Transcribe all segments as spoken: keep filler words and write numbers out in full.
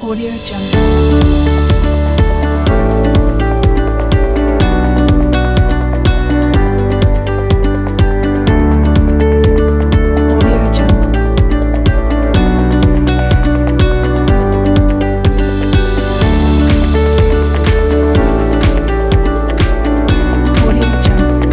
Audio Jungle. Audio Jungle. Audio Jungle.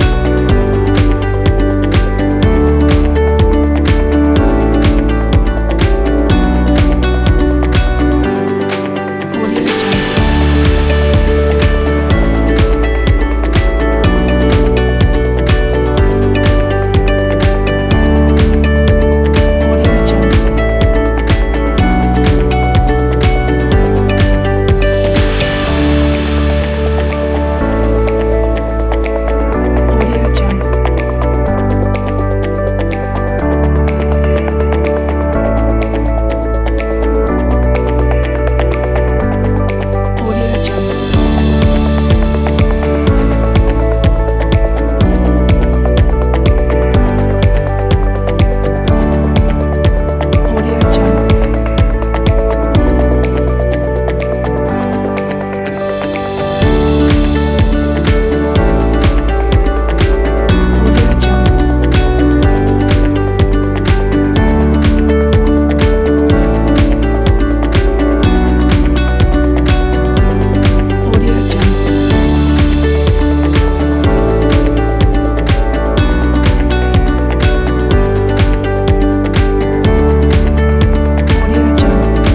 Audio Jungle. Audio Jungle. Audio Jungle. Audio Jungle. Audio Jungle. Audio Jungle. Audio Jungle. Audio Jungle.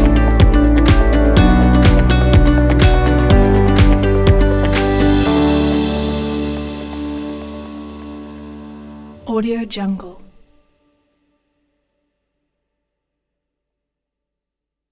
Audio Jungle.